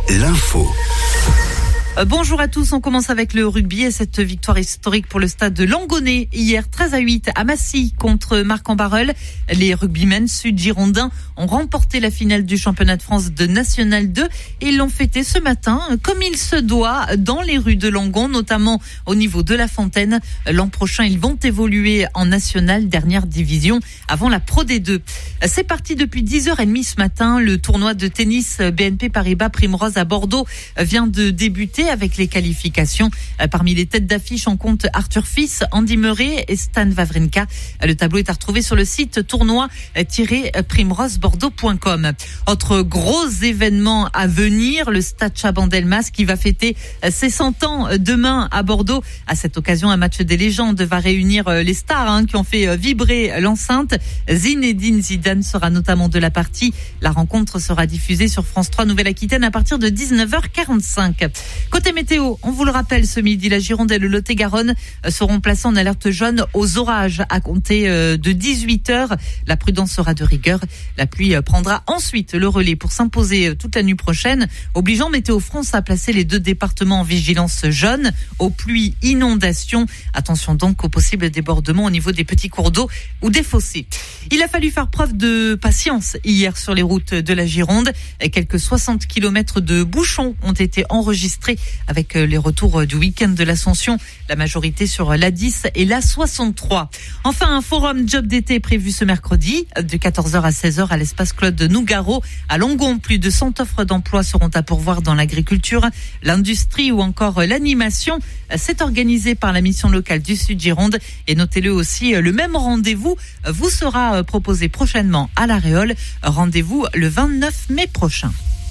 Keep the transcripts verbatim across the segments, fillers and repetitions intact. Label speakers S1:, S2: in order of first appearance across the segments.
S1: l'info.
S2: Bonjour à tous, on commence avec le rugby et cette victoire historique pour le stade de Langonnet hier treize à huit à Massy contre Marc-en-Barœul. Les rugbymen sud-girondins ont remporté la finale du championnat de France de National deux et l'ont fêté ce matin comme il se doit dans les rues de Langon, notamment au niveau de la Fontaine. L'an prochain, ils vont évoluer en National, dernière division avant la Pro D deux. C'est parti depuis dix heures trente ce matin. Le tournoi de tennis B N P Paribas Primrose à Bordeaux vient de débuter avec les qualifications. Parmi les têtes d'affiche, on compte Arthur Fils, Andy Murray et Stan Wawrinka. Le tableau est à retrouver sur le site tournoi tiret primrose bordeaux point com. Autre gros événement à venir, le Stade Chaban-Delmas qui va fêter ses cent ans demain à Bordeaux. À cette occasion, un match des légendes va réunir les stars hein, qui ont fait vibrer l'enceinte. Zinedine Zidane sera notamment de la partie. La rencontre sera diffusée sur France trois Nouvelle-Aquitaine à partir de dix-neuf heures quarante-cinq. Côté météo, on vous le rappelle, ce midi, la Gironde et le Lot-et-Garonne seront placés en alerte jaune aux orages à compter de dix-huit heures. La prudence sera de rigueur. La pluie prendra ensuite le relais pour s'imposer toute la nuit prochaine, obligeant Météo France à placer les deux départements en vigilance jaune aux pluies inondations. Attention donc aux possibles débordements au niveau des petits cours d'eau ou des fossés. Il a fallu faire preuve de patience hier sur les routes de la Gironde. Quelques soixante kilomètres de bouchons ont été enregistrés avec les retours du week-end de l'Ascension, la majorité sur l'A dix et l'A soixante-trois. Enfin, un forum job d'été prévu ce mercredi de quatorze heures à seize heures à l'espace Claude Nougaro à Langon. Plus de cent offres d'emploi seront à pourvoir dans l'agriculture, l'industrie ou encore l'animation. C'est organisé par la mission locale du Sud-Gironde et notez-le aussi, le même rendez-vous vous sera proposé prochainement à La Réole. Rendez-vous le vingt-neuf mai prochain.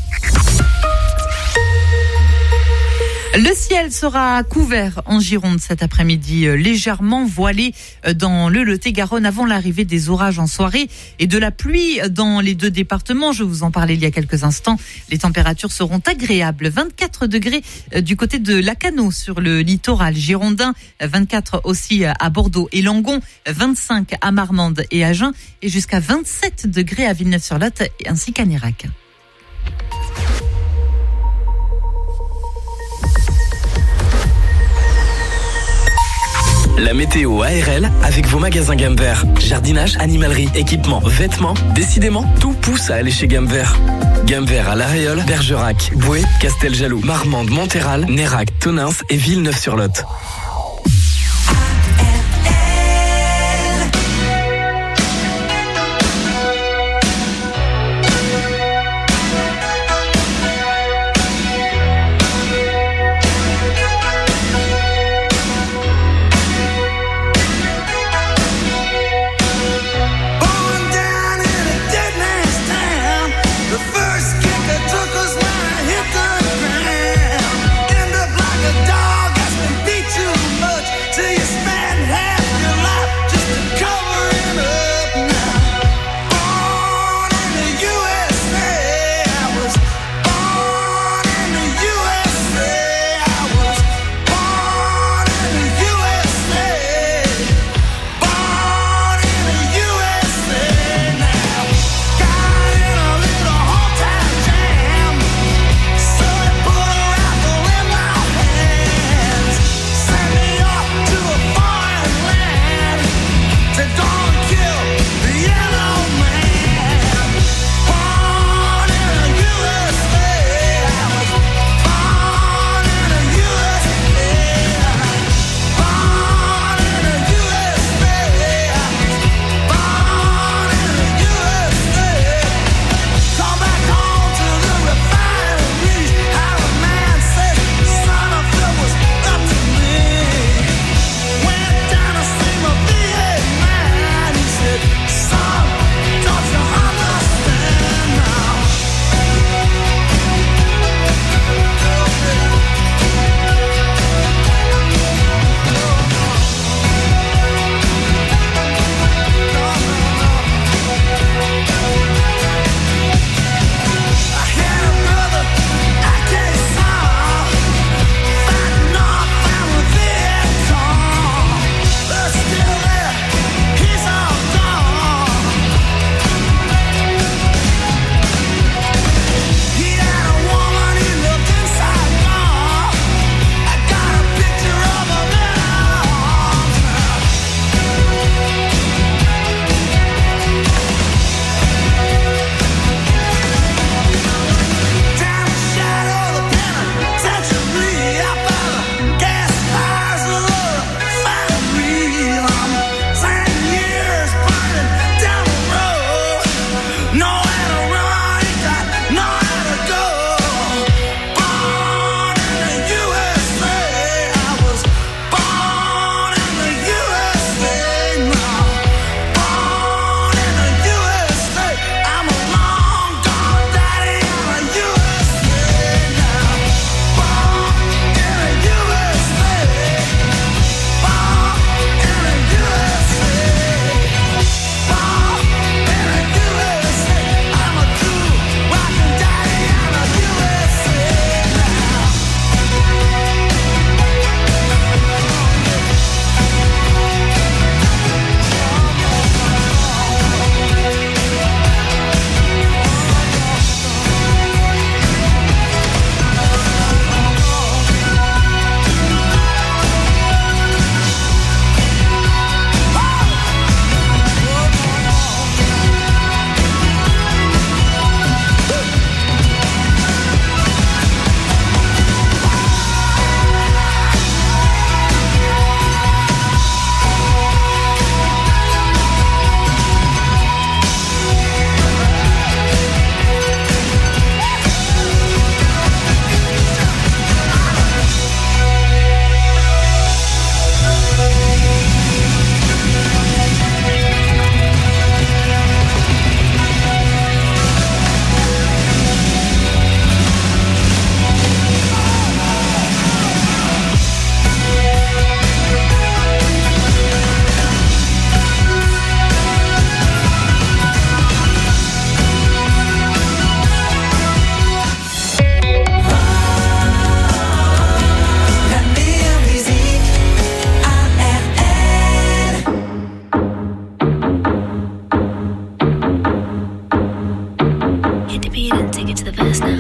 S2: Le ciel sera couvert en Gironde cet après-midi, légèrement voilé dans le Lot-et-Garonne avant l'arrivée des orages en soirée et de la pluie dans les deux départements. Je vous en parlais il y a quelques instants. Les températures seront agréables. vingt-quatre degrés du côté de Lacanau sur le littoral girondin, vingt-quatre aussi à Bordeaux et Langon, vingt-cinq à Marmande et Agen et jusqu'à vingt-sept degrés à Villeneuve-sur-Lot ainsi qu'à Nérac.
S3: La météo A R L avec vos magasins Gamme Vert. Jardinage, animalerie, équipement, vêtements. Décidément, tout pousse à aller chez Gamme Vert. Gamme Vert à La Réole, Bergerac, Boué, Casteljaloux, Marmande, Monthéral, Nérac, Tonins et Villeneuve-sur-Lot.
S4: Took us when I hit the ground. End up like a dog that's been beat to
S1: take it to the past now.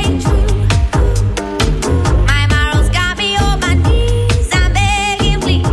S4: My morals got me on my knees. I'm begging, please.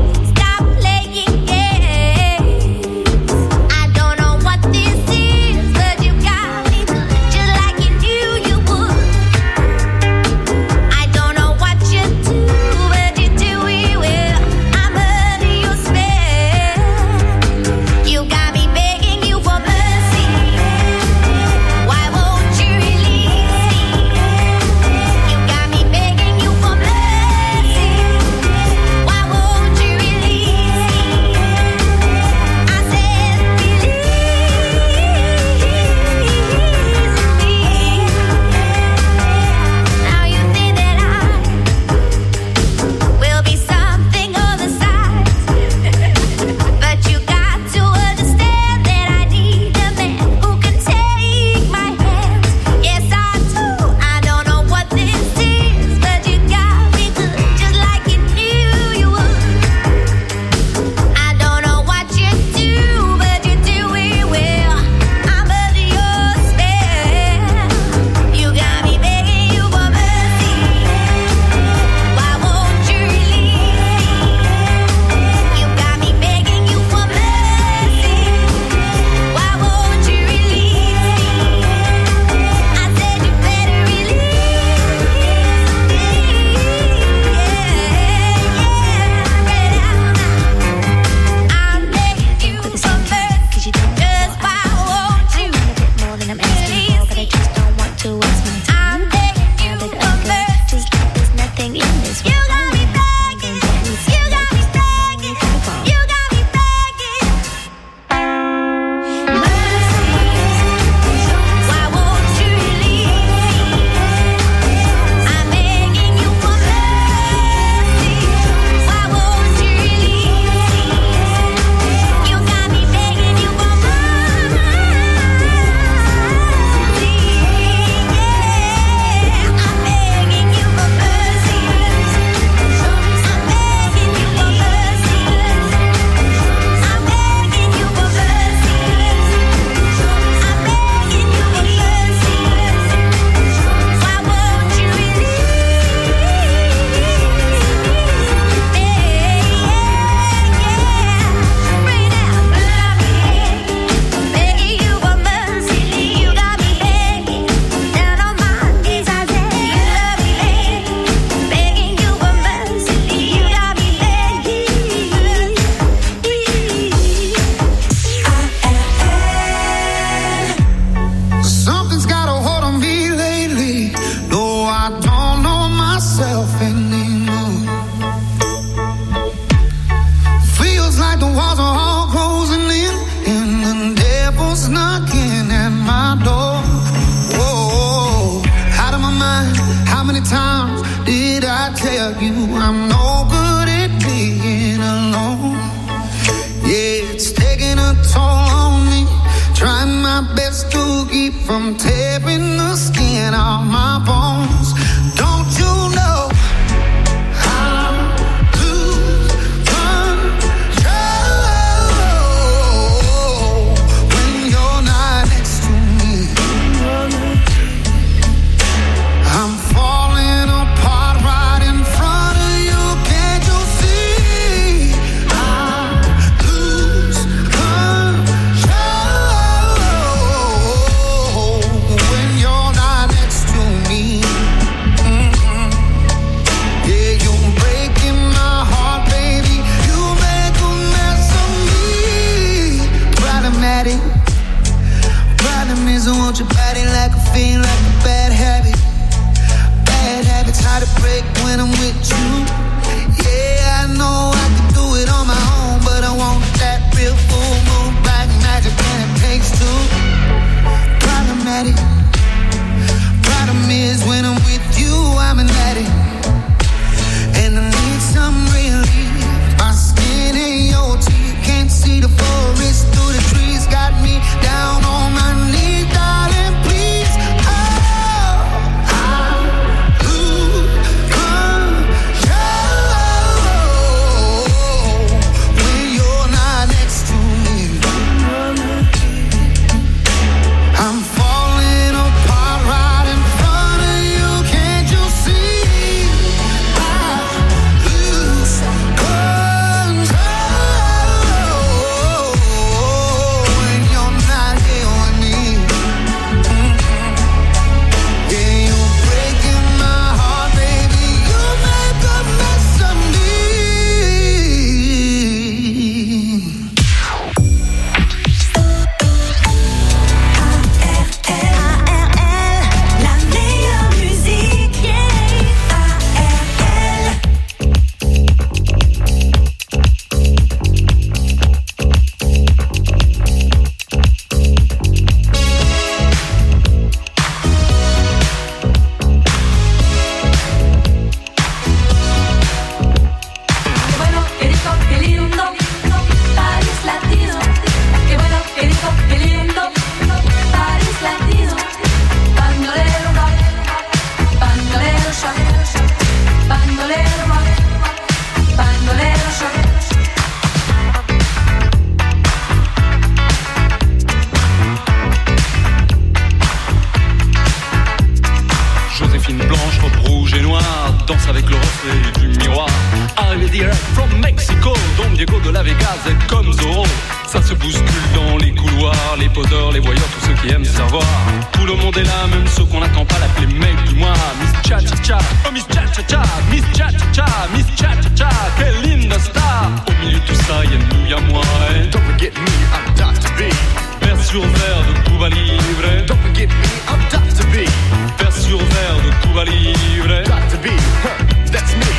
S1: de la Vegas, êtes comme Zorro. Ça se bouscule dans les couloirs, les poseurs, les voyeurs, tous ceux qui aiment savoir. Tout le monde est là, même ceux qu'on n'attend pas, l'appeler mec du mois. Miss Cha Cha Cha, oh Miss Cha Cha Cha, Miss Cha Cha Cha, Miss Cha Cha Cha, quelle linda star. Au milieu de tout ça, y'a nous, y'a moi. Eh. Don't forget me, I'm Doctor B. Vers sur verre de Cuba Libre. Don't forget me, I'm Doctor B. Vers sur verre de Cuba Libre. Doctor B, huh, that's me.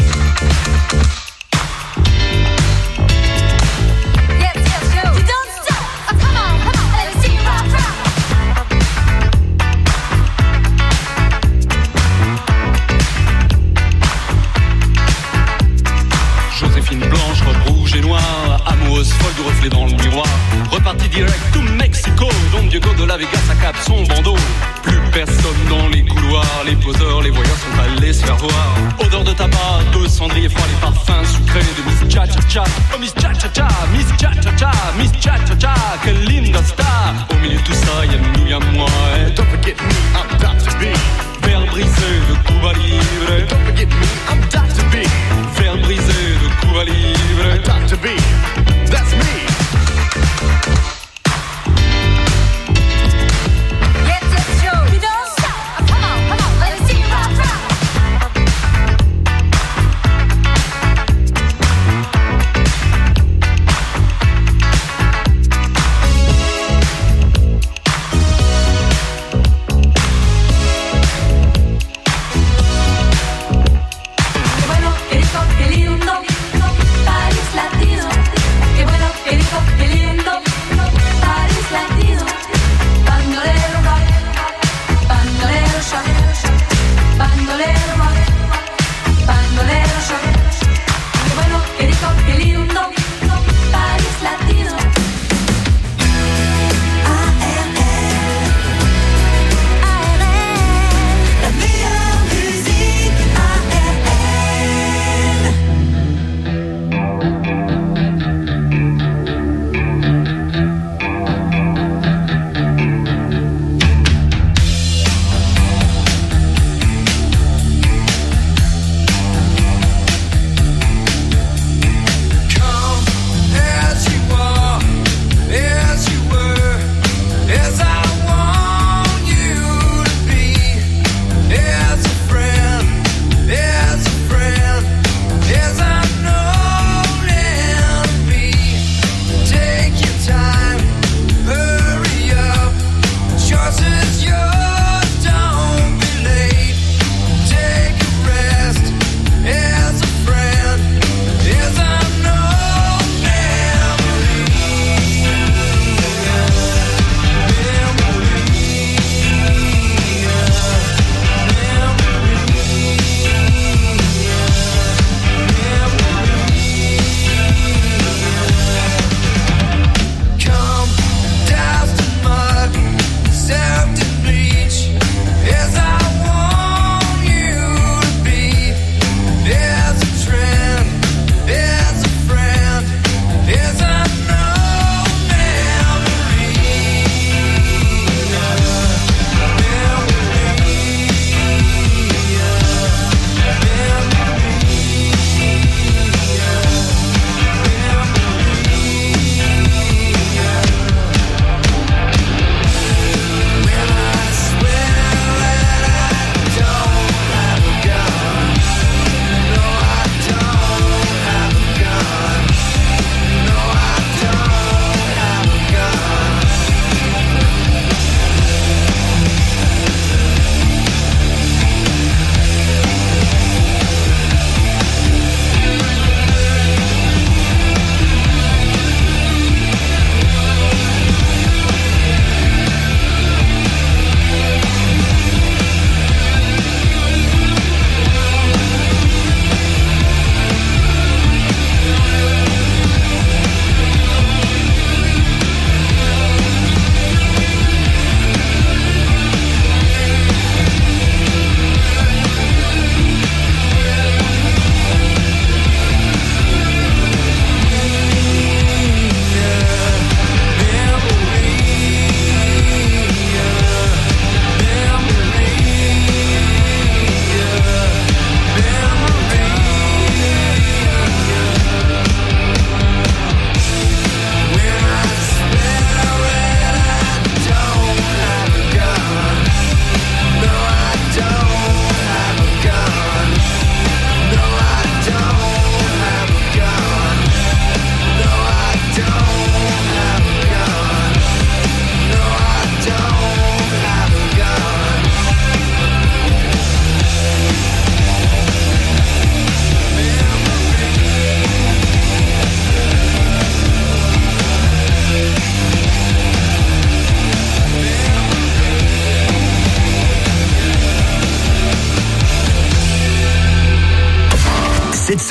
S1: Blanche, robe rouge et noire, amoureuse folle du reflet dans le miroir. Reparti direct to Mexico, Don Diego de la Vegas accap son bandeau. Plus personne dans les couloirs, les poseurs, les voyeurs sont allés se faire voir. Odeur de tabac, de cendrier froid, les parfums sucrés de Miss Cha Cha Cha. Oh Miss Cha Cha Cha, Miss Cha Cha Cha, Miss Cha Cha Cha, quelle linda star. Au milieu de tout ça, y'a nous, y'a moi. Eh. Don't forget me, I'm Doctor B. Verre brisé de Cuba Libre. Don't forget me, I'm Doctor B. Verre brisé de Cuba Libre. Doctor B, that's me. Yes, yes, yo, you don't stop. Come on, come on, let us see you rock, rock.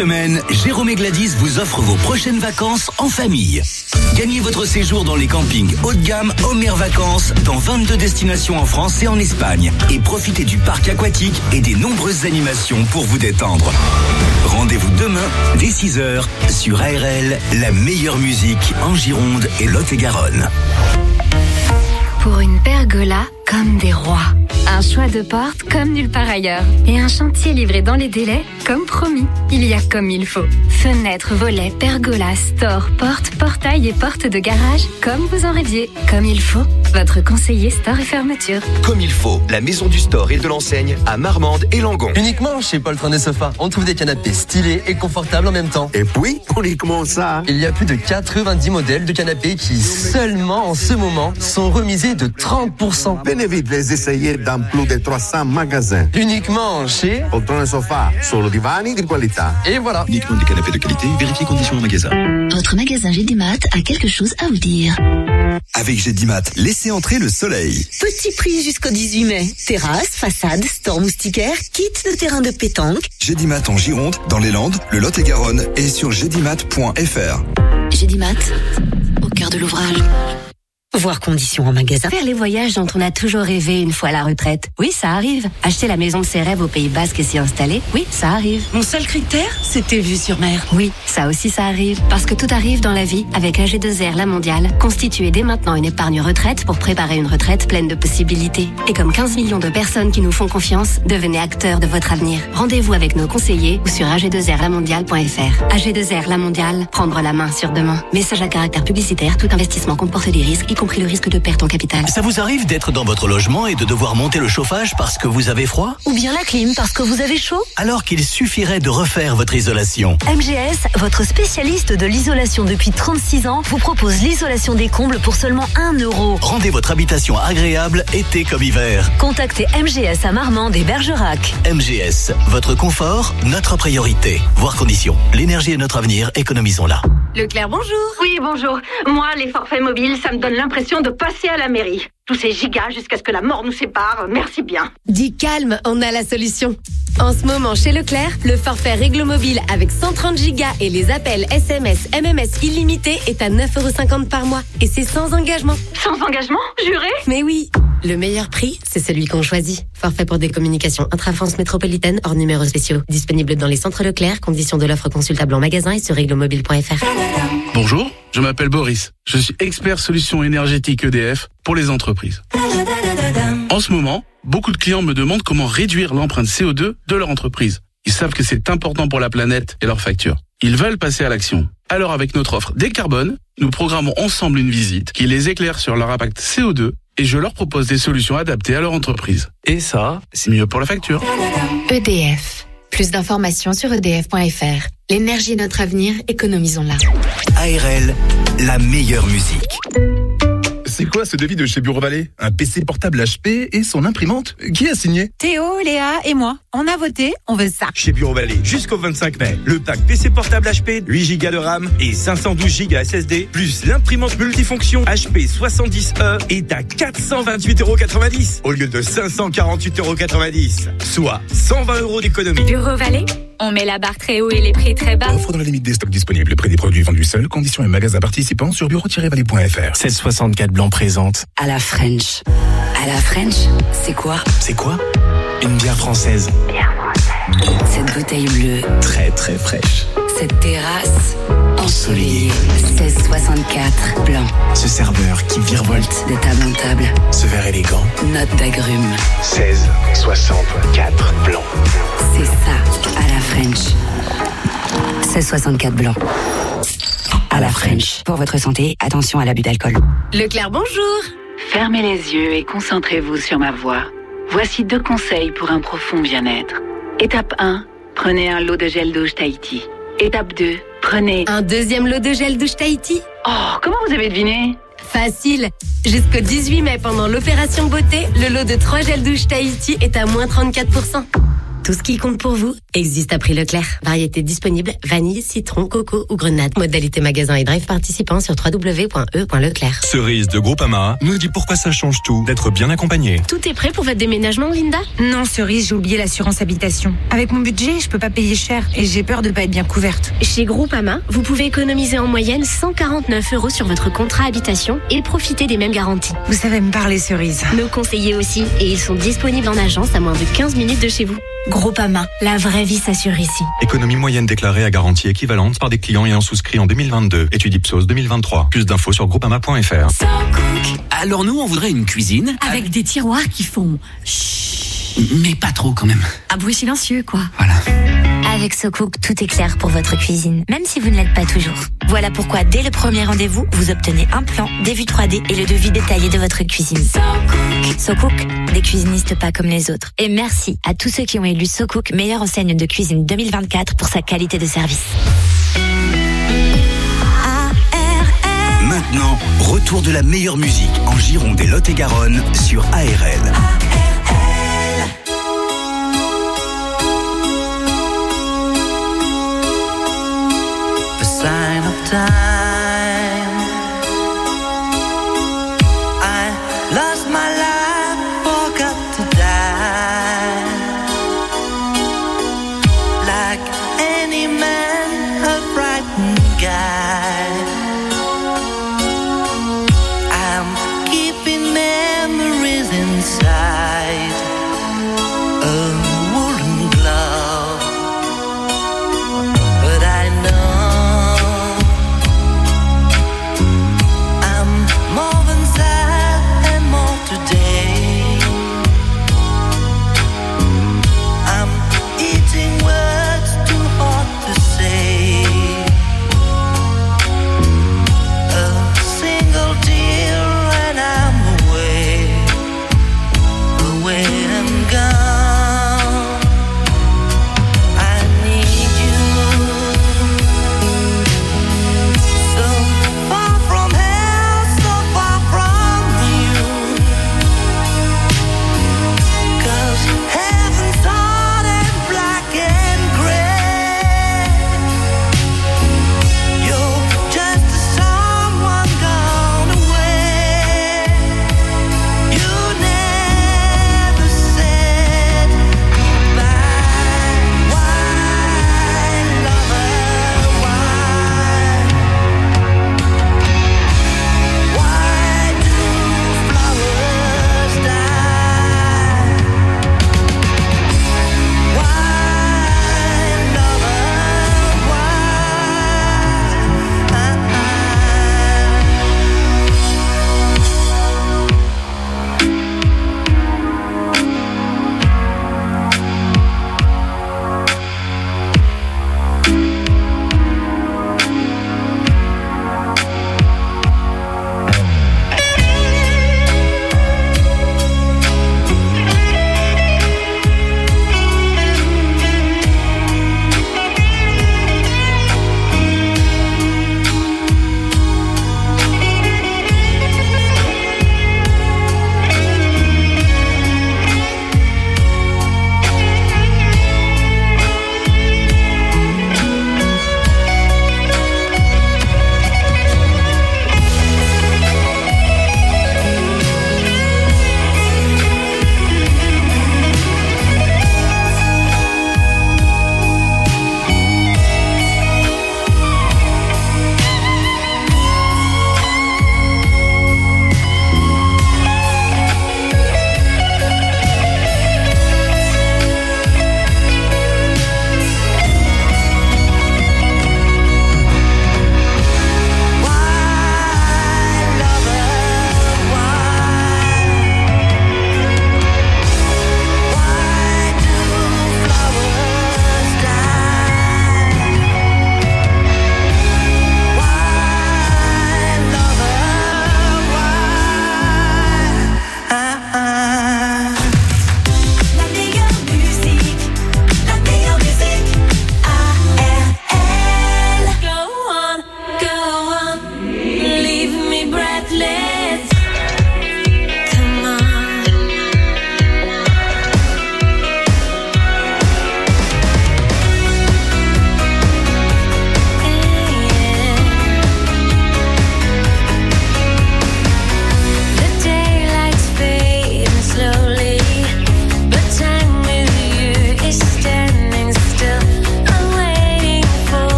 S4: semaine, Jérôme et Gladys vous offrent vos prochaines vacances en famille. Gagnez votre séjour dans les campings haut de gamme Homer Vacances dans vingt-deux destinations en France et en Espagne. Et profitez du parc aquatique et des nombreuses animations pour vous détendre. Rendez-vous demain dès six heures sur A R L, la meilleure musique en Gironde et Lot-et-Garonne.
S5: Pour une pergola comme des rois. Un choix de porte comme nulle part ailleurs. Et un chantier livré dans les délais comme promis. Il y a comme il faut. Fenêtres, volets, pergolas, stores, portes, portails et portes de garage comme vous en rêviez. Comme il faut. Votre conseiller store et fermeture.
S6: Comme il faut. La maison du store et de l'enseigne à Marmande et Langon.
S7: Uniquement chez Paul Train des Sofas. On trouve des canapés stylés et confortables en même temps.
S8: Et puis, uniquement ça.
S7: Il y a plus de quatre-vingt-dix modèles de canapés qui, seulement en ce moment, sont remisés de trente pour cent.
S8: Venez vite les essayer dans plus de trois cents magasins.
S7: Uniquement chez
S8: Poltrone Sofa, solo divani di qualità.
S7: Et voilà.
S9: Uniquement des canapés de qualité, vérifiez conditions au magasin.
S10: Votre magasin Gédimat a quelque chose à vous dire.
S9: Avec Gédimat, laissez entrer le soleil.
S10: Petit prix jusqu'au dix-huit mai. Terrasse, façade, store moustiquaire, kit de terrain de pétanque.
S9: Gédimat en Gironde, dans les Landes, le Lot-et-Garonne et sur gédimat point f r.
S10: Gédimat, au cœur de l'ouvrage. Voir conditions en magasin.
S11: Faire les voyages dont on a toujours rêvé une fois à la retraite. Oui, ça arrive. Acheter la maison de ses rêves au Pays Basque et s'y installer. Oui, ça arrive.
S12: Mon seul critère, c'était vue sur mer.
S11: Oui, ça aussi ça arrive. Parce que tout arrive dans la vie avec A G deux R La Mondiale. Constituez dès maintenant une épargne retraite pour préparer une retraite pleine de possibilités. Et comme quinze millions de personnes qui nous font confiance, devenez acteurs de votre avenir. Rendez-vous avec nos conseillers ou sur a g deux r la mondiale point f r. A G deux R La Mondiale, prendre la main sur demain. Message à caractère publicitaire, tout investissement comporte des risques, y compris le risque de perte en capital.
S13: Ça vous arrive d'être dans votre logement et de devoir monter le chauffage parce que vous avez froid?
S10: Ou bien la clim parce que vous avez chaud?
S13: Alors qu'il suffirait de refaire votre isolation.
S10: M G S, votre spécialiste de l'isolation depuis trente-six ans, vous propose l'isolation des combles pour seulement un euro.
S13: Rendez votre habitation agréable été comme hiver.
S10: Contactez M G S à Marmande et Bergerac.
S13: M G S, votre confort, notre priorité. Voir conditions. L'énergie est notre avenir, économisons-la.
S14: Leclerc, bonjour. Oui, bonjour. Moi, les forfaits mobiles, ça me donne l'impression de passer à la mairie. Tous ces gigas jusqu'à ce que la mort nous sépare, merci bien.
S15: Dis calme, on a la solution. En ce moment, chez Leclerc, le forfait Réglo Mobile avec cent trente gigas et les appels S M S, M M S illimités est à neuf euros cinquante par mois. Et c'est sans engagement.
S14: Sans engagement? Juré?
S15: Mais oui. Le meilleur prix, c'est celui qu'on choisit. Forfait pour des communications intra-France métropolitaine hors numéros spéciaux. Disponible dans les centres Leclerc. Conditions de l'offre consultable en magasin et sur réglo mobile point f r.
S16: Bonjour, je m'appelle Boris. Je suis expert solutions énergétiques E D F pour les entreprises. En ce moment, beaucoup de clients me demandent comment réduire l'empreinte C O deux de leur entreprise. Ils savent que c'est important pour la planète et leurs factures. Ils veulent passer à l'action. Alors avec notre offre Décarbone, nous programmons ensemble une visite qui les éclaire sur leur impact C O deux et je leur propose des solutions adaptées à leur entreprise. Et ça, c'est mieux pour la facture.
S17: E D F. Plus d'informations sur e d f point f r. L'énergie est notre avenir, économisons-la.
S4: A R L, la meilleure musique.
S18: C'est quoi ce devis de chez Bureau Vallée? Un P C portable H P et son imprimante? Qui a signé?
S2: Théo, Léa et moi. On a voté, on veut ça.
S19: Chez Bureau Vallée, jusqu'au vingt-cinq mai, le pack P C portable H P, huit gigas de RAM et cinq cent douze gigas S S D, plus l'imprimante multifonction H P soixante-dix E est à quatre cent vingt-huit euros quatre-vingt-dix au lieu de cinq cent quarante-huit euros quatre-vingt-dix, soit cent vingt euros d'économie.
S5: Bureau Vallée, on met la barre très haut et les prix très bas.
S18: Offre dans la limite des stocks disponibles. Prix des produits vendus seuls. Conditions et magasins participants sur bureau tiret vallée point f r.
S13: sept soixante-quatre Blanc présente.
S12: À la French. À la French, c'est quoi?
S13: C'est quoi? Une bière française.
S12: Bière française. Cette bouteille bleue.
S13: Très très fraîche.
S12: Cette terrasse ensoleillée. seize soixante-quatre Blanc.
S13: Ce serveur qui virevolte
S12: de table en table.
S13: Ce verre élégant.
S12: Note d'agrumes.
S13: seize soixante-quatre Blanc.
S12: C'est ça, à la French. seize soixante-quatre Blanc. À la French. Pour votre santé, attention à l'abus d'alcool.
S15: Leclerc, bonjour.
S20: Fermez les yeux et concentrez-vous sur ma voix. Voici deux conseils pour un profond bien-être. Étape un, prenez un lot de gel douche Tahiti. Étape deux, prenez...
S15: Un deuxième lot de gel douche Tahiti.
S20: Oh, comment vous avez deviné?
S15: Facile. Jusqu'au dix-huit mai, pendant l'opération beauté, le lot de trois gels douche Tahiti est à moins trente-quatre pour cent. Tout ce qui compte pour vous existe à prix Leclerc. Variété disponible, vanille, citron, coco ou grenade. Modalité magasin et drive participant sur w w w point e point leclerc.
S21: Cerise de Groupama nous dit pourquoi ça change tout d'être bien accompagné.
S15: Tout est prêt pour votre déménagement, Linda?
S22: Non, Cerise, j'ai oublié l'assurance habitation. Avec mon budget, je peux pas payer cher et j'ai peur de pas être bien couverte.
S15: Chez Groupama, vous pouvez économiser en moyenne cent quarante-neuf euros sur votre contrat habitation et profiter des mêmes garanties.
S22: Vous savez me parler, Cerise.
S15: Nos conseillers aussi, et ils sont disponibles en agence à moins de quinze minutes de chez vous.
S22: Groupama, la vraie vie s'assure ici.
S21: Économie moyenne déclarée à garantie équivalente par des clients ayant souscrit en deux mille vingt-deux. Étude Ipsos deux mille vingt-trois. Plus d'infos sur groupama point f r.
S4: So Alors nous, on voudrait une cuisine
S22: avec des tiroirs qui font chut.
S4: Mais pas trop quand même.
S22: Un bruit silencieux, quoi.
S4: Voilà.
S23: Avec SoCook, tout est clair pour votre cuisine, même si vous ne l'êtes pas toujours. Voilà pourquoi, dès le premier rendez-vous, vous obtenez un plan, des vues trois D et le devis détaillé de votre cuisine. SoCook. SoCook, des cuisinistes pas comme les autres. Et merci à tous ceux qui ont élu SoCook meilleure enseigne de cuisine deux mille vingt-quatre pour sa qualité de service.
S4: Maintenant, retour de la meilleure musique en Gironde et Lot-et-Garonne sur A R L.
S24: Sign of time. I lost my life, forgot to die. Like any man, a frightened guy. I'm keeping memories inside a woolen glove, but I know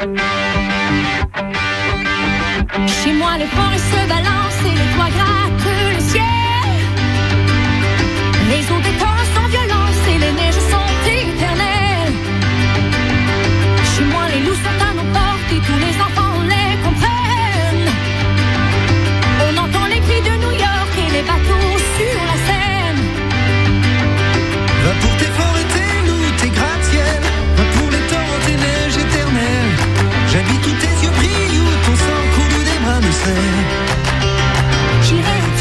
S1: Chez moi, les forêts se balancent et les toits grattent le ciel. Les eaux des torrents sont violentes et les neiges sont éternelles. Chez moi, les loups sont à nos portes et tous les enfants les comprennent. On entend les cris de New York et les bateaux sur la Seine.
S24: Va pour tes forêts, tes loups, tes gratte-ciel. Va pour les torrents, tes neiges éternelles. J'habite où tes yeux brillent, où ton sang coule, où des bras me serrent.
S1: J'irai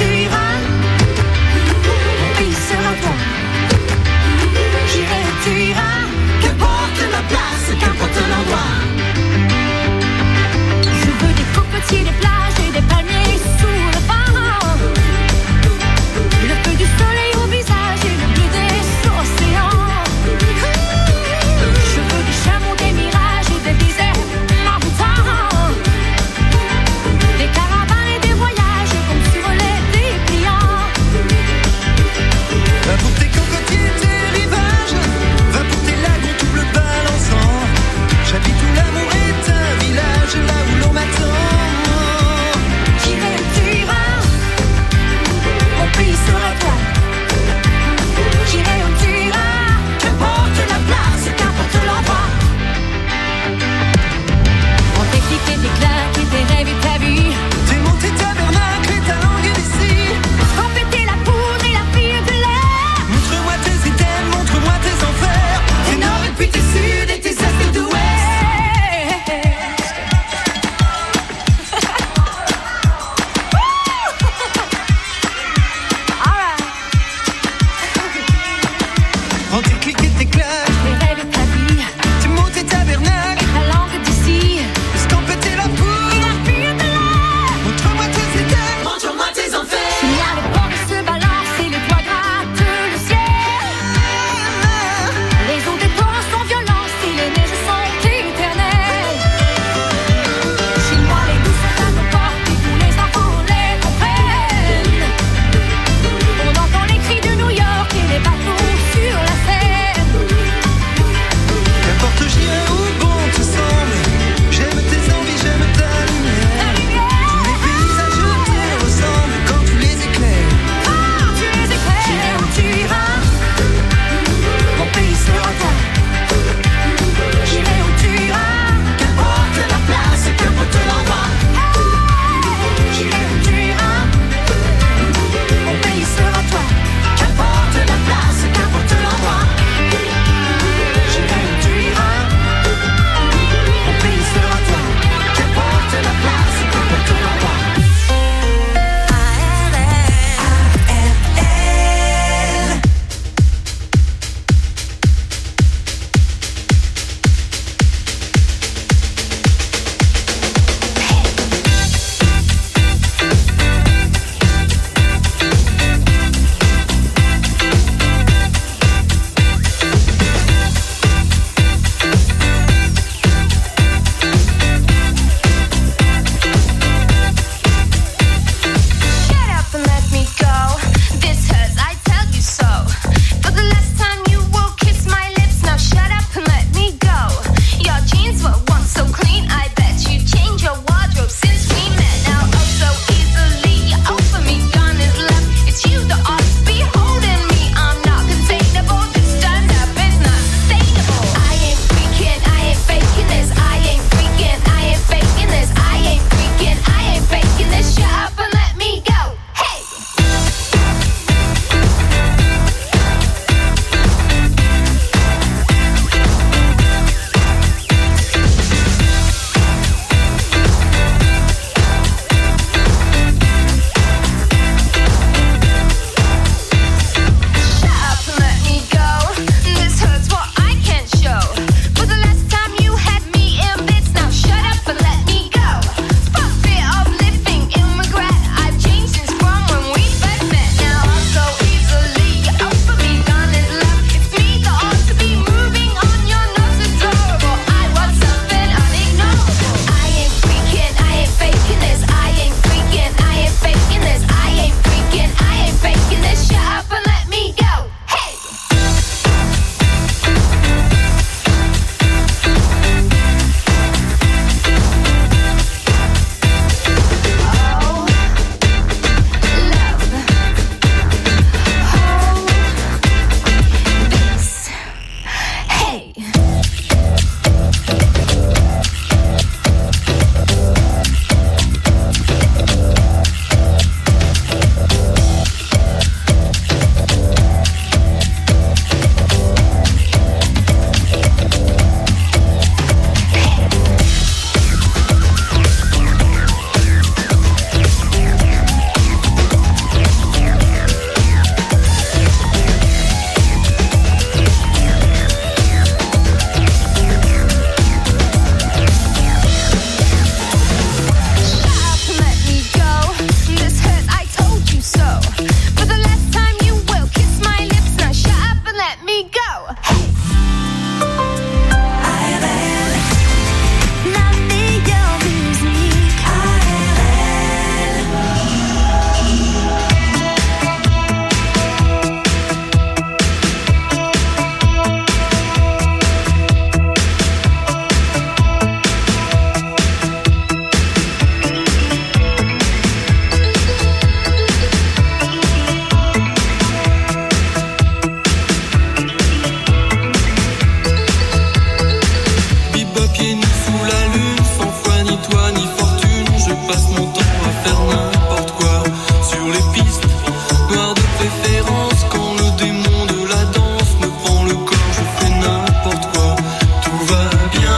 S3: sous la lune, sans foi ni toi ni fortune. Je passe mon temps à faire n'importe quoi sur les pistes noires de préférence. Quand le démon de la danse me prend le corps, je fais n'importe quoi. Tout va bien.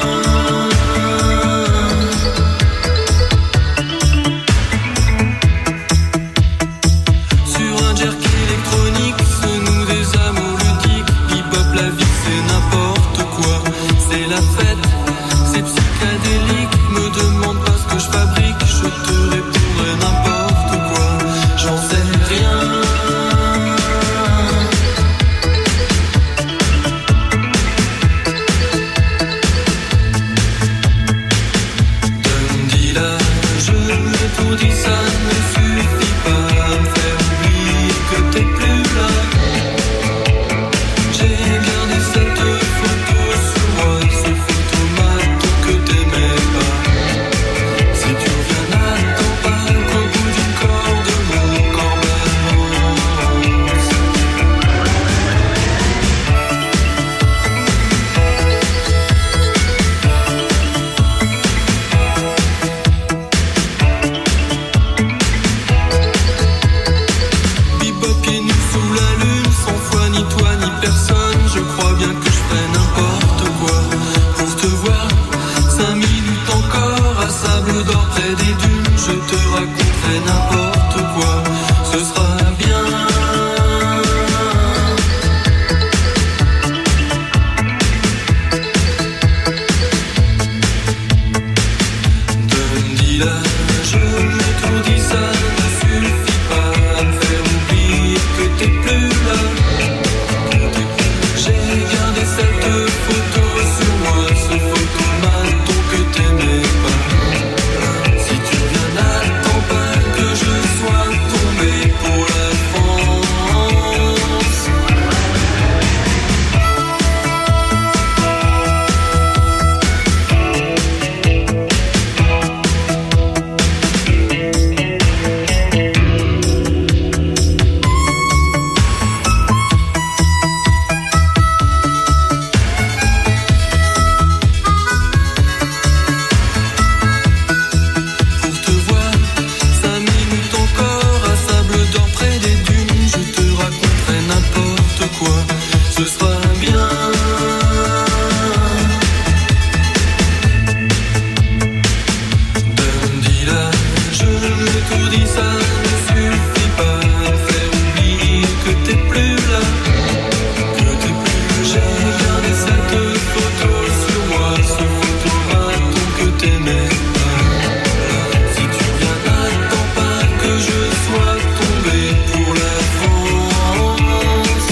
S3: Sur un jerk électronique se nouent des amours ludiques. Bebop, la vie c'est n'importe quoi. C'est la fête, c'est psychédélique. Me demande pas ce que je fabrique, je te répondrai n'importe quoi. J'en sais rien. Dundee là, je tout dis, ça ne suffit pas à me faire oublier que t'es plus là. J'ai gardé cette photo sur moi, ce photomaton que t'aimais pas. Si tu reviens, n'attends pas qu'au bout du corps de mon corps balance. Bebop pieds nus sous la lune, sans foi ni toi ni personne. Je crois bien que je ferais n'importe quoi pour te voir. Cinq minutes encore à Sable d'Or près des dunes. Je te raconterai n'importe quoi, ce sera bien. Dundee là, je tout dis, ça ne suffit pas à me faire oublier que t'es plus là. J'ai gardé cette photo sur moi, ce photomaton que t'aimais pas. Si tu reviens, n'attends pas que je sois tombé pour la France. Pour te voir, cinq minutes encore à Sable d'Or près des dunes. Je te raconterai n'importe quoi, ce sera bien. Dundee là, je tout dis, ça ne suffit pas à me faire oublier que t'es plus là. Que t'es plus. J'ai gardé cette photo sur moi, ce photomaton que t'aimais pas. Si tu viens, n'attends pas que je sois tombé pour la France.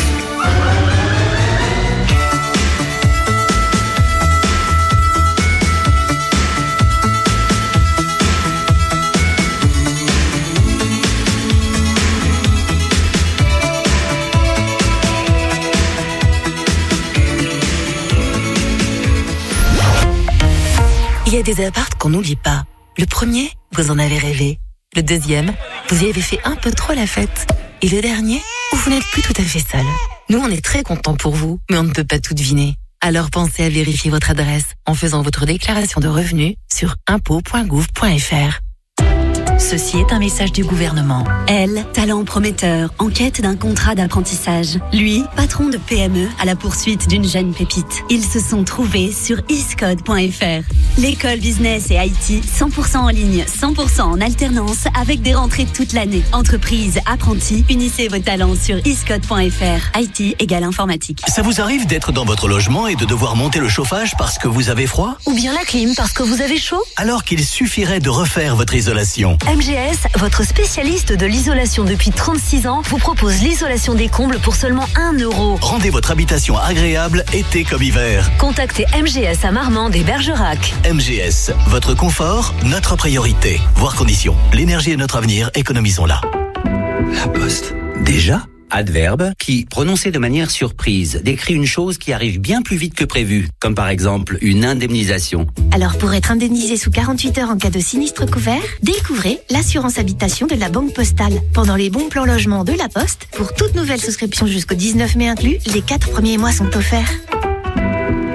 S6: Il y a des apparts qu'on n'oublie pas. Le premier, vous en avez rêvé. Le deuxième, vous y avez fait un peu trop la fête. Et le dernier, où vous n'êtes plus tout à fait seul. Nous, on est très contents pour vous, mais on ne peut pas tout deviner. Alors pensez à vérifier votre adresse en faisant votre déclaration de revenus sur impôts point gouv point fr.
S7: Ceci est un message du gouvernement.
S8: Elle, talent prometteur, en quête d'un contrat d'apprentissage. Lui, patron de P M E à la poursuite d'une jeune pépite. Ils se sont trouvés sur iscode point fr. L'école business et I T cent pour cent en ligne, cent pour cent en alternance avec des rentrées toute l'année. Entreprise, apprentis, unissez vos talents sur iscode point fr. I T égale informatique.
S13: Ça vous arrive d'être dans votre logement et de devoir monter le chauffage parce que vous avez froid?
S10: Ou bien la clim parce que vous avez chaud?
S13: Alors qu'il suffirait de refaire votre isolation.
S10: M G S, votre spécialiste de l'isolation depuis trente-six ans, vous propose l'isolation des combles pour seulement un euro.
S13: Rendez votre habitation agréable, été comme hiver.
S10: Contactez M G S à Marmande et Bergerac.
S13: M G S, votre confort, notre priorité. Voir conditions. L'énergie est notre avenir, économisons-la.
S25: La Poste. Déjà ? Adverbe qui, prononcé de manière surprise, décrit une chose qui arrive bien plus vite que prévu, comme par exemple une indemnisation.
S26: Alors pour être indemnisé sous quarante-huit heures en cas de sinistre couvert, découvrez l'assurance habitation de la Banque Postale. Pendant les bons plans logement de la Poste, pour toute nouvelle souscription jusqu'au dix-neuf mai inclus, les quatre premiers mois sont offerts.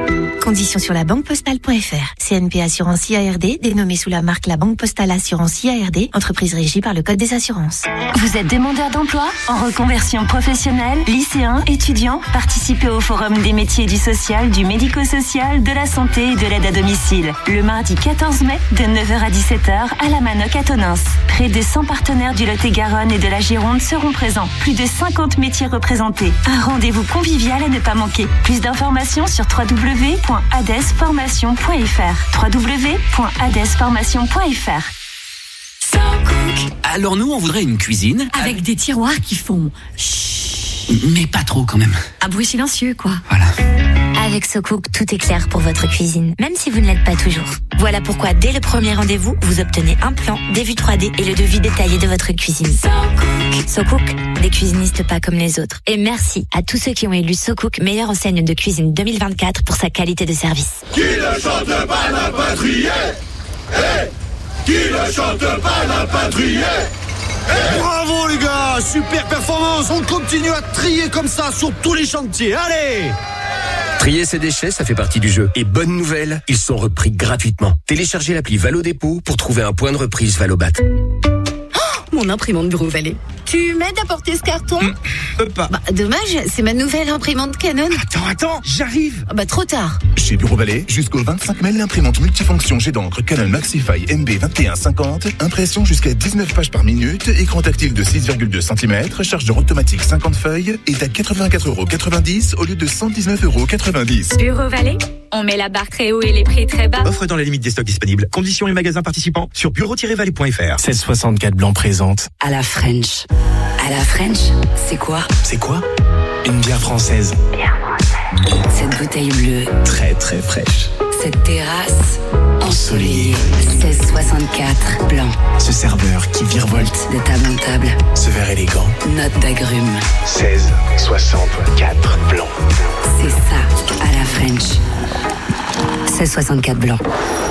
S26: Conditions sur la banque postale point f r. C N P Assurance I A R D, dénommée sous la marque La Banque Postale Assurance I A R D, entreprise régie par le Code des assurances.
S10: Vous êtes demandeur d'emploi, en reconversion professionnelle, lycéen, étudiant? Participez au Forum des métiers du social, du médico-social, de la santé et de l'aide à domicile. Le mardi quatorze mai, de neuf heures à dix-sept heures, à la Manoc à Tonins. Près de cent partenaires du Lot-et-Garonne et de la Gironde seront présents. Plus de cinquante métiers représentés. Un rendez-vous convivial à ne pas manquer. Plus d'informations sur w w w point adesformation point f r. w w w point adesformation point f r.
S4: Alors nous, on voudrait une cuisine
S26: Avec des tiroirs qui font chut.
S4: Mais pas trop quand même.
S26: Un bruit silencieux, quoi.
S4: Voilà.
S23: Avec SoCook, tout est clair pour votre cuisine, même si vous ne l'êtes pas toujours. Voilà pourquoi, dès le premier rendez-vous, vous obtenez un plan, des vues trois D et le devis détaillé de votre cuisine. SoCook. SoCook, des cuisinistes pas comme les autres. Et merci à tous ceux qui ont élu SoCook meilleure enseigne de cuisine deux mille vingt-quatre pour sa qualité de service.
S3: Qui ne chante pas n'a pas trié. Hey, qui ne chante pas n'a pas trié. Hey.
S2: Bravo les gars, super performance. On continue à trier comme ça sur tous les chantiers. Allez!
S9: Trier ses déchets, ça fait partie du jeu. Et bonne nouvelle, ils sont repris gratuitement. Téléchargez l'appli Valo Dépôt pour trouver un point de reprise Valobat.
S26: Mon imprimante Bureau Vallée. Tu m'aides à porter ce carton?
S19: Mmh, peux pas.
S26: Bah, dommage, c'est ma nouvelle imprimante Canon.
S19: Attends, attends, j'arrive.
S26: Bah, trop tard.
S18: Chez Bureau Vallée, jusqu'au vingt-cinq mai, l'imprimante multifonction jet d'encre Canon Maxify M B vingt et un cinquante, impression jusqu'à dix-neuf pages par minute, écran tactile de six virgule deux centimètres, chargeur automatique cinquante feuilles, est à quatre-vingt-quatre euros quatre-vingt-dix au lieu de cent dix-neuf euros quatre-vingt-dix.
S5: Bureau Vallée, on met la barre très haut et les prix très bas.
S19: Offre dans la limite des stocks disponibles. Conditions et magasins participants sur bureau tiret vallée point f r.
S11: sept soixante-quatre Blanc présente.
S12: À la French. À la French, c'est quoi?
S11: C'est quoi? Une bière française.
S12: Bière française. Cette bouteille bleue.
S11: Très très fraîche.
S12: Cette terrasse ensoleillée. seize soixante-quatre Blanc.
S11: Ce serveur qui virevolte.
S12: De table en table.
S11: Ce verre élégant.
S12: Note d'agrumes.
S11: seize soixante-quatre Blanc.
S12: C'est ça, à la French. seize soixante-quatre Blanc.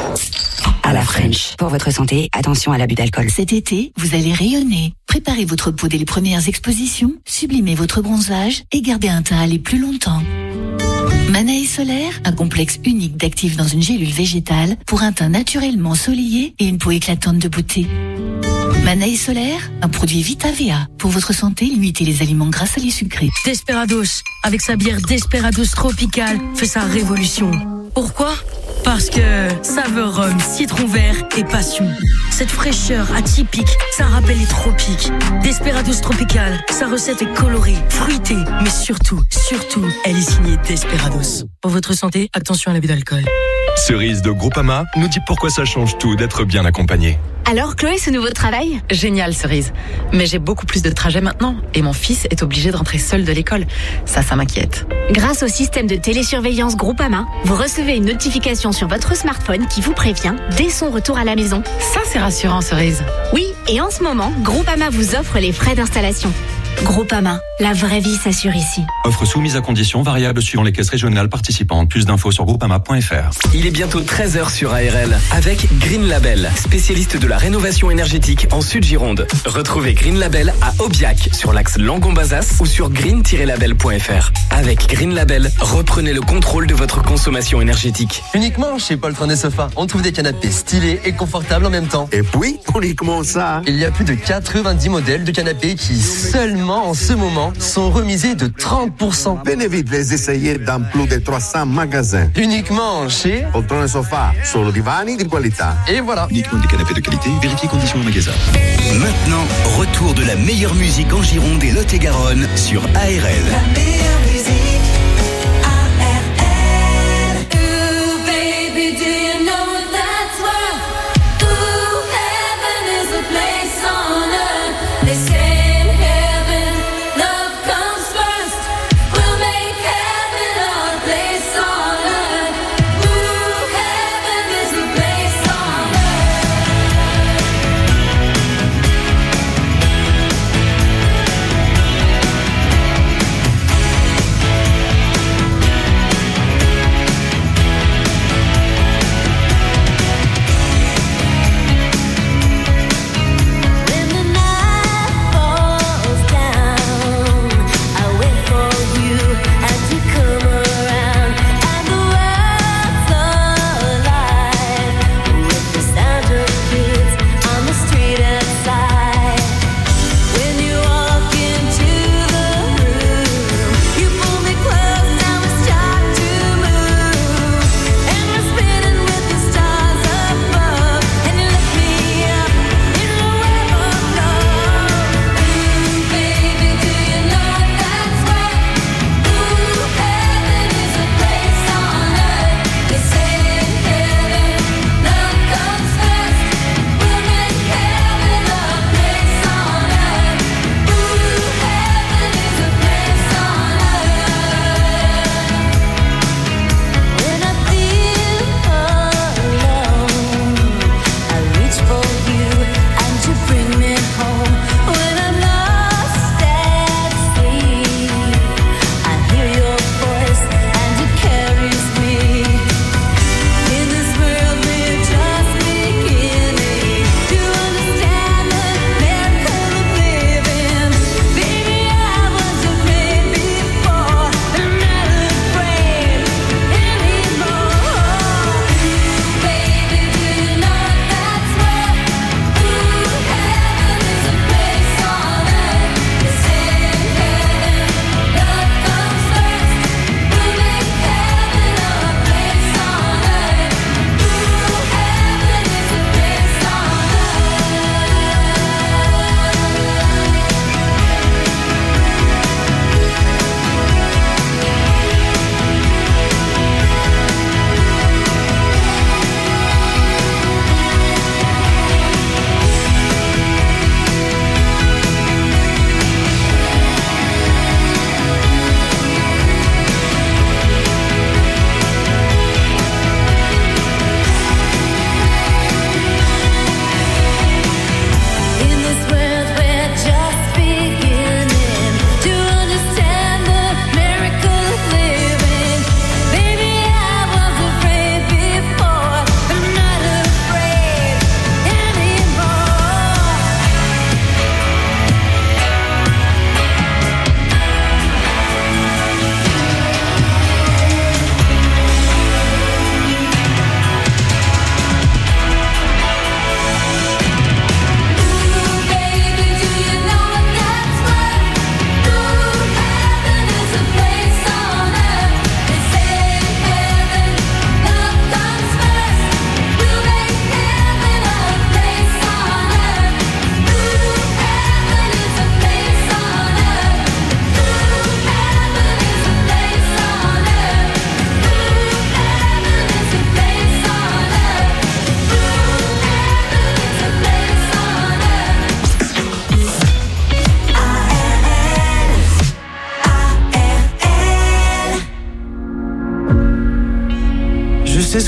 S12: À la French. Pour votre santé, attention à l'abus d'alcool.
S26: Cet été, vous allez rayonner. Préparez votre peau dès les premières expositions, sublimez votre bronzage et gardez un teint à aller plus longtemps. Manae Solaire, un complexe unique d'actifs dans une gélule végétale pour un teint naturellement soleillé et une peau éclatante de beauté. Manae Solaire, un produit Vita V A. Pour votre santé, limitez les aliments gras, salés, sucrés.
S14: Desperados, avec sa bière Desperados Tropical, fait sa révolution. Pourquoi ? Parce que saveur rhum, citron vert et passion. Cette fraîcheur atypique, ça rappelle les tropiques. Desperados Tropical, sa recette est colorée, fruitée, mais surtout, surtout, elle est signée Desperados. Pour votre santé, attention à l'abus d'alcool.
S21: Cerise de Groupama nous dit pourquoi ça change tout d'être bien accompagné.
S26: Alors Chloé, ce nouveau travail?
S16: Génial Cerise, mais j'ai beaucoup plus de trajets maintenant et mon fils est obligé de rentrer seul de l'école. Ça, ça m'inquiète.
S26: Grâce au système de télésurveillance Groupama, vous recevez une notification sur votre smartphone qui vous prévient dès son retour à la maison.
S16: Ça, c'est rassurant Cerise.
S26: Oui, et en ce moment, Groupama vous offre les frais d'installation. Groupama, la vraie vie s'assure ici.
S21: Offre soumise à conditions variables suivant les caisses régionales participantes. Plus d'infos sur groupama point f r.
S17: Il est bientôt treize heures sur A R L avec Green Label, spécialiste de la rénovation énergétique en Sud-Gironde. Retrouvez Green Label à Aubiac sur l'axe Langon-Bazas ou sur green tiret label point f r. Avec Green Label, reprenez le contrôle de votre consommation énergétique.
S27: Uniquement chez Paul Trône et Sofa, on trouve des canapés stylés et confortables en même temps.
S28: Et puis, uniquement ça.
S27: Il y a plus de quatre-vingt-dix modèles de canapés qui seulement en ce moment sont remisés de trente pour cent.
S28: Venez vite les essayer dans plus de trois cents magasins.
S27: Uniquement chez
S28: Poltrone e Sofa, solo divani di qualità.
S27: Et voilà.
S18: Uniquement des canapés de qualité, vérifiez conditions au magasin.
S4: Maintenant, retour de la meilleure musique en Gironde et Lot-et-Garonne sur A R L.
S3: La meilleure musique.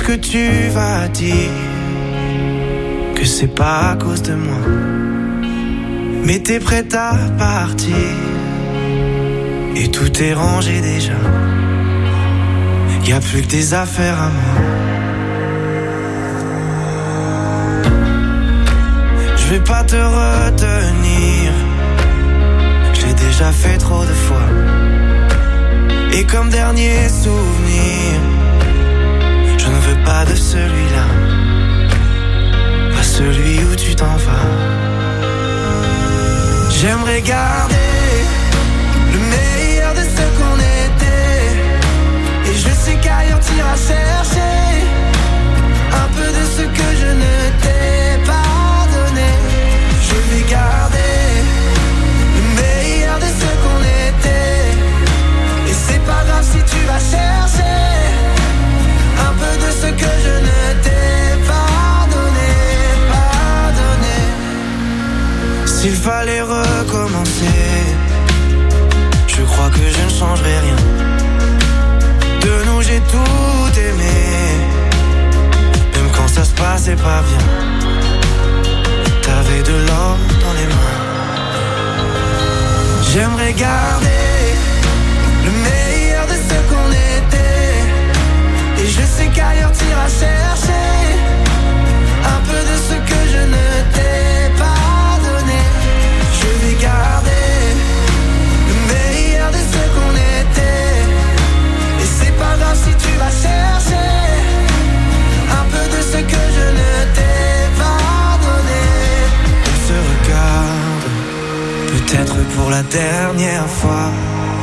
S1: que tu vas dire que c'est pas à cause de moi, mais t'es prête à partir et tout est rangé déjà. Y a plus que des affaires à moi. Je vais pas te retenir, je l'ai déjà fait trop de fois. Et comme dernier souvenir, je ne veux pas de celui-là, pas celui où tu t'en vas. J'aimerais garder le meilleur de ce qu'on était, et je sais qu'ailleurs t'iras chercher un peu de ce que je ne t'ai pas donné. Je vais garder le meilleur de ce qu'on était, et c'est pas grave si tu vas chercher un peu de ce que je ne t'ai pas donné, pas donné. S'il fallait recommencer, je crois que je ne changerai rien. De nous j'ai tout aimé, même quand ça se passait pas bien. T'avais de l'or dans les mains. J'aimerais garder le meilleur de ce qu'on était, et je sais qu'ailleurs t'iras chercher un peu de ce que je ne t'ai pas donné. Je vais garder le meilleur de ce qu'on était, et c'est pas grave si tu vas chercher un peu de ce que je ne t'ai pas donné. On se regarde, peut-être pour la dernière fois,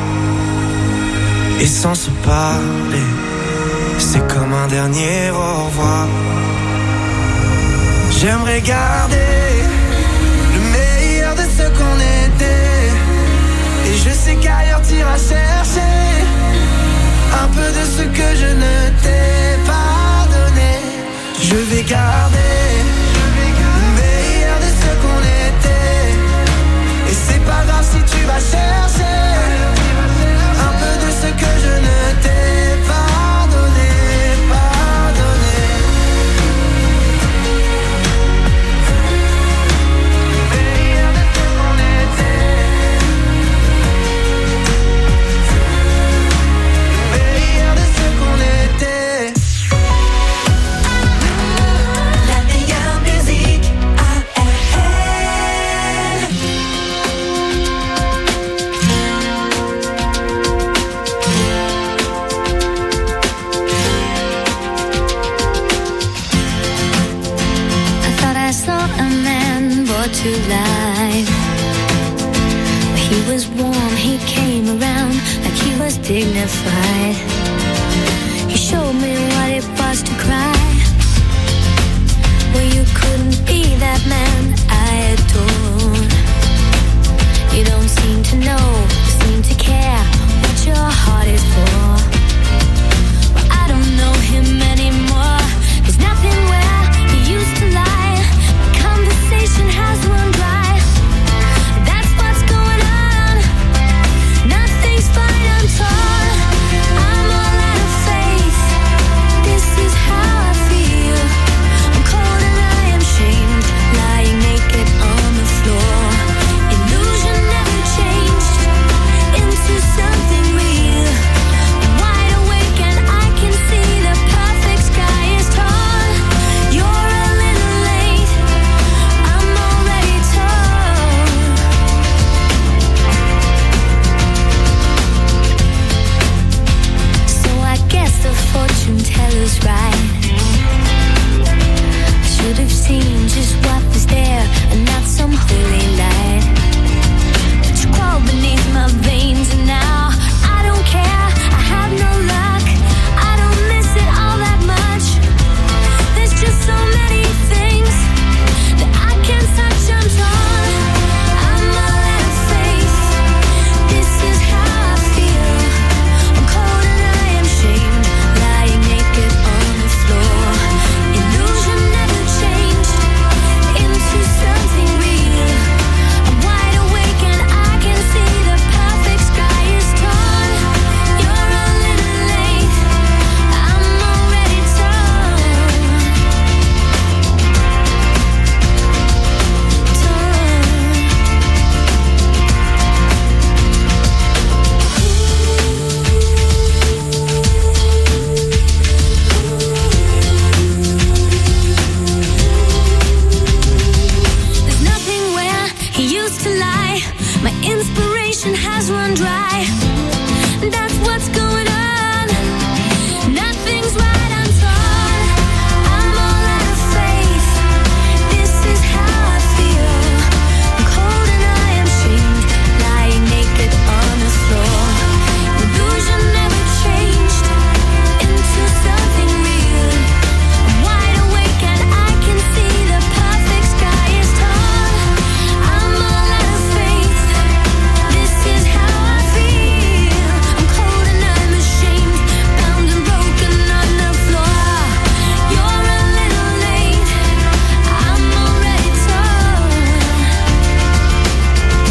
S1: et sans se parler, c'est comme un dernier au revoir. J'aimerais garder le meilleur de ce qu'on était, et je sais qu'ailleurs t'iras chercher un peu de ce que je ne t'ai pas donné. Je vais garder le meilleur de ce qu'on était, et c'est pas grave si tu vas chercher un peu de ce que je ne t'ai pas donné, pas donné. Le meilleur de ce qu'on était, le meilleur de ce qu'on était. La meilleure musique A R L.
S6: I thought I saw a man brought to life. He was warm, he came around like he was dignified. He showed me what it was to cry.